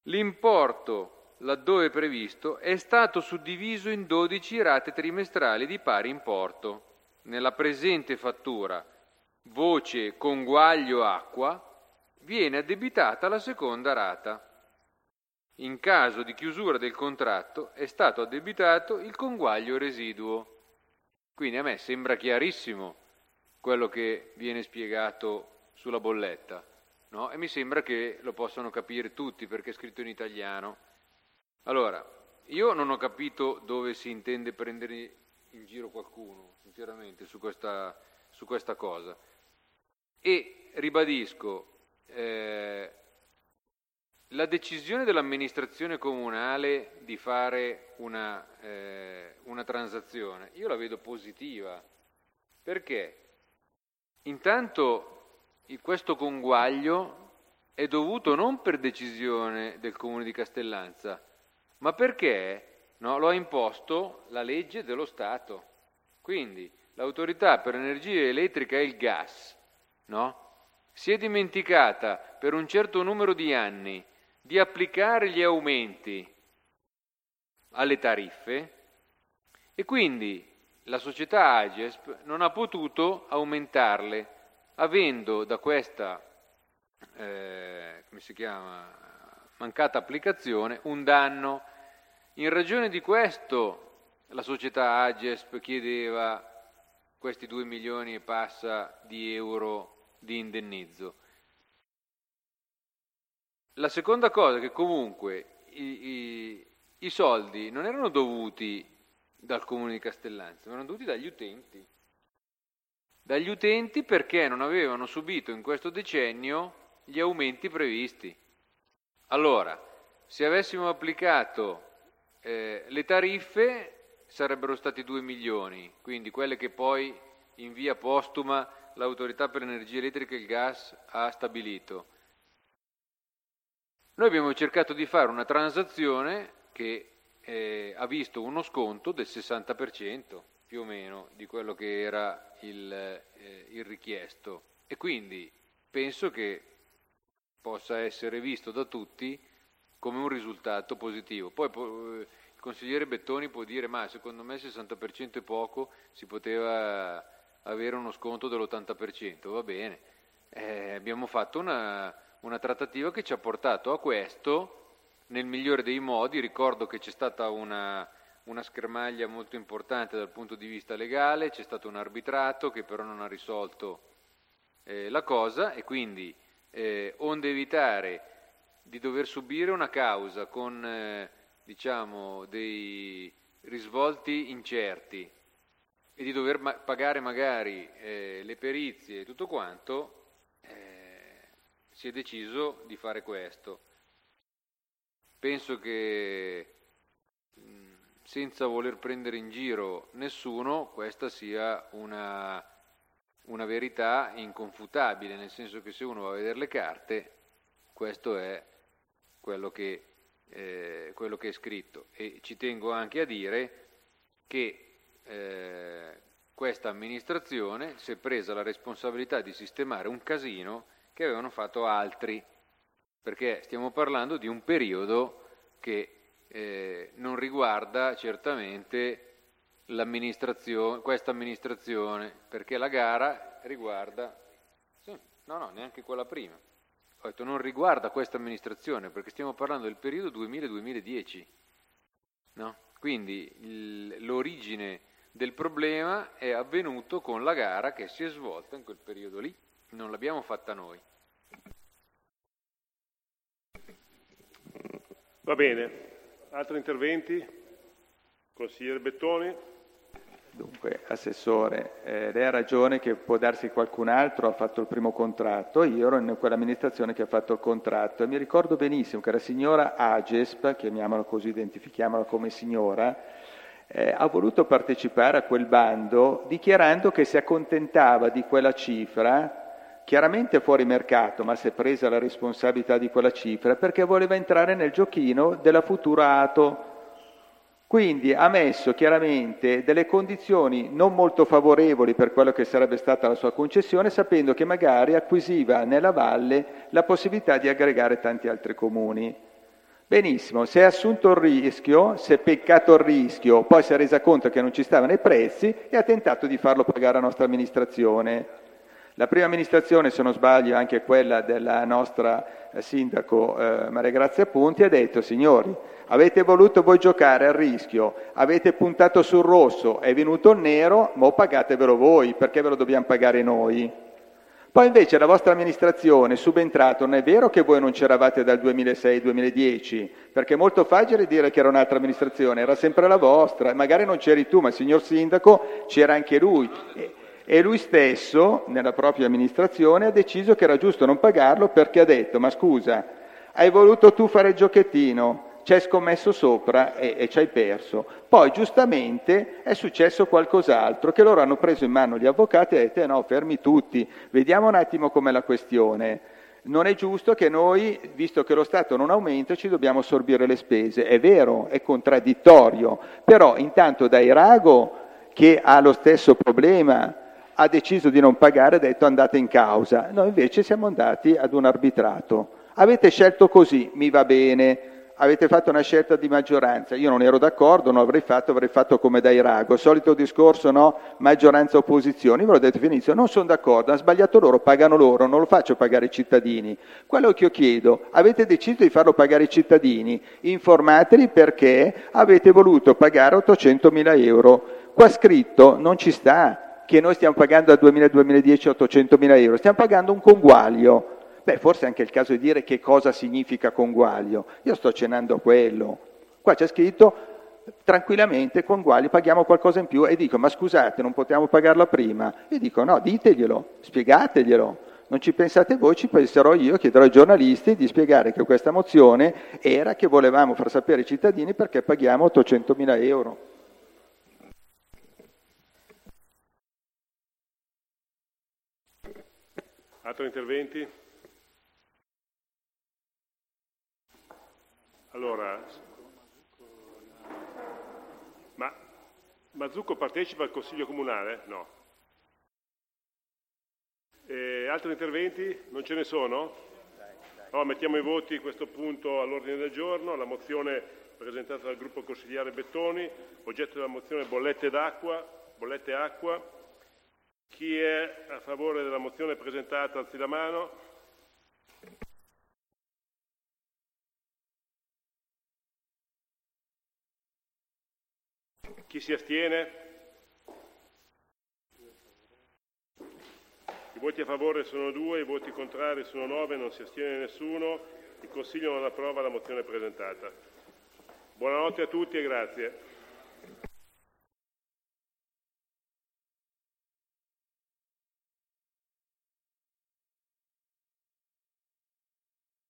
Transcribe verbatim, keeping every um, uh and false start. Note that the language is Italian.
L'importo, laddove previsto, è stato suddiviso in dodici rate trimestrali di pari importo. Nella presente fattura, voce conguaglio acqua, viene addebitata la seconda rata. In caso di chiusura del contratto è stato addebitato il conguaglio residuo. Quindi a me sembra chiarissimo quello che viene spiegato sulla bolletta, no? E mi sembra che lo possano capire tutti perché è scritto in italiano. Allora, io non ho capito dove si intende prendere in giro qualcuno, sinceramente, su questa, su questa cosa. E ribadisco, eh, la decisione dell'amministrazione comunale di fare una, eh, una transazione, io la vedo positiva, perché intanto questo conguaglio è dovuto non per decisione del Comune di Castellanza, ma perché no, lo ha imposto la legge dello Stato. Quindi l'autorità per l'energia elettrica e il gas, no, si è dimenticata per un certo numero di anni di applicare gli aumenti alle tariffe e quindi la società Agesp non ha potuto aumentarle, avendo da questa eh, come si chiama, mancata applicazione un danno. In ragione di questo la società Agesp chiedeva questi due milioni e passa di euro di indennizzo. La seconda cosa è che comunque i, i, i soldi non erano dovuti dal Comune di Castellanza, ma erano dovuti dagli utenti. Dagli utenti perché non avevano subito in questo decennio gli aumenti previsti. Allora, se avessimo applicato eh, le tariffe sarebbero stati due milioni, quindi quelle che poi in via postuma l'Autorità per l'Energia Elettrica e il Gas ha stabilito. Noi abbiamo cercato di fare una transazione che eh, ha visto uno sconto del sessanta per cento più o meno di quello che era il, eh, il richiesto e quindi penso che possa essere visto da tutti come un risultato positivo. Poi po- il consigliere Bettoni può dire ma secondo me il sessanta per cento è poco, si poteva avere uno sconto dell'ottanta per cento, va bene. Eh, abbiamo fatto una, una trattativa che ci ha portato a questo nel migliore dei modi. Ricordo che c'è stata una, una schermaglia molto importante dal punto di vista legale, c'è stato un arbitrato che però non ha risolto eh, la cosa e quindi eh, onde evitare di dover subire una causa con eh, diciamo dei risvolti incerti e di dover ma- pagare magari eh, le perizie e tutto quanto, eh, si è deciso di fare questo. Penso che mh, senza voler prendere in giro nessuno, questa sia una, una verità inconfutabile, nel senso che se uno va a vedere le carte, questo è quello che, eh, quello che è scritto. E ci tengo anche a dire che eh, questa amministrazione si è presa la responsabilità di sistemare un casino che avevano fatto altri, perché stiamo parlando di un periodo che eh, non riguarda certamente l'amministrazione, questa amministrazione, perché la gara riguarda, sì, no no, neanche quella prima, ho detto non riguarda questa amministrazione, perché stiamo parlando del periodo duemila duemiladieci, no? Quindi il, l'origine del problema è avvenuto con la gara che si è svolta in quel periodo lì, non l'abbiamo fatta noi. Va bene, altri interventi? Consigliere Bettoni? Dunque, Assessore, eh, lei ha ragione che può darsi qualcun altro ha fatto il primo contratto, io ero in quell'amministrazione che ha fatto il contratto e mi ricordo benissimo che la signora Agesp, chiamiamola così, identifichiamola come signora, eh, ha voluto partecipare a quel bando dichiarando che si accontentava di quella cifra, chiaramente fuori mercato, ma si è presa la responsabilità di quella cifra perché voleva entrare nel giochino della futura Ato. Quindi ha messo chiaramente delle condizioni non molto favorevoli per quello che sarebbe stata la sua concessione, sapendo che magari acquisiva nella valle la possibilità di aggregare tanti altri comuni. Benissimo, se ha assunto il rischio, si è peccato il rischio, poi si è resa conto che non ci stavano i prezzi e ha tentato di farlo pagare la nostra amministrazione. La prima amministrazione, se non sbaglio, anche quella della nostra eh, sindaco eh, Maria Grazia Punti, ha detto: signori, avete voluto voi giocare al rischio, avete puntato sul rosso, è venuto il nero, ma pagatevelo voi, perché ve lo dobbiamo pagare noi. Poi invece la vostra amministrazione è subentrato, non è vero che voi non c'eravate dal duemilasei duemiladieci, perché è molto facile dire che era un'altra amministrazione, era sempre la vostra, magari non c'eri tu, ma il signor sindaco c'era anche lui. E, e lui stesso, nella propria amministrazione, ha deciso che era giusto non pagarlo perché ha detto: ma scusa, hai voluto tu fare il giochettino, ci hai scommesso sopra e, e ci hai perso. Poi giustamente è successo qualcos'altro, che loro hanno preso in mano gli avvocati e hanno detto: eh no, fermi tutti, vediamo un attimo com'è la questione. Non è giusto che noi, visto che lo Stato non aumenta, ci dobbiamo assorbire le spese. È vero, è contraddittorio, però intanto da Irago, che ha lo stesso problema, ha deciso di non pagare, ha detto: andate in causa. Noi invece siamo andati ad un arbitrato. Avete scelto così, mi va bene, avete fatto una scelta di maggioranza, io non ero d'accordo, non avrei fatto, avrei fatto come da Irago, solito discorso, no? Maggioranza opposizione, io ve l'ho detto all'inizio, non sono d'accordo, hanno sbagliato loro, pagano loro, non lo faccio pagare i cittadini. Quello che io chiedo: avete deciso di farlo pagare i cittadini, informateli perché avete voluto pagare ottocentomila euro. Qua scritto non ci sta che noi stiamo pagando dal duemila duemiladieci ottocentomila euro, stiamo pagando un conguaglio. Beh, forse è anche il caso di dire che cosa significa conguaglio. Io sto accennando a quello. Qua c'è scritto tranquillamente conguaglio, paghiamo qualcosa in più, e dico: ma scusate, non potevamo pagarla prima? E dico: no, diteglielo, spiegateglielo. Non ci pensate voi, ci penserò io, chiederò ai giornalisti di spiegare che questa mozione era che volevamo far sapere ai cittadini perché paghiamo ottocentomila euro. Altri interventi? Allora, ma Mazzucco partecipa al Consiglio Comunale? No. E altri interventi? Non ce ne sono? Allora mettiamo ai voti questo punto all'ordine del giorno, la mozione presentata dal gruppo consigliare Bettoni, oggetto della mozione bollette d'acqua, bollette acqua. Chi è a favore della mozione presentata alzi la mano. Chi si astiene? I voti a favore sono due, i voti contrari sono nove, non si astiene nessuno. Il Consiglio non approva la mozione presentata. Buonanotte a tutti e grazie.